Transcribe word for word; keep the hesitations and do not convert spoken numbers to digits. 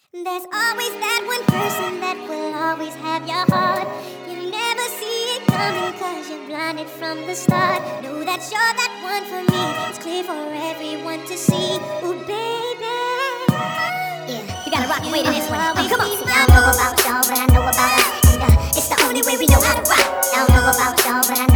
There's always that one person that will always have your heart. You never see it coming cause you're blinded from the start. Know that you're that one for me. It's clear for everyone to see. Ooh, baby. Yeah, you gotta rock and wait in this one. Oh, come on. See, I don't know about y'all, but I know about us. And uh, it's the only way we know how to rock. I don't know about y'all, but I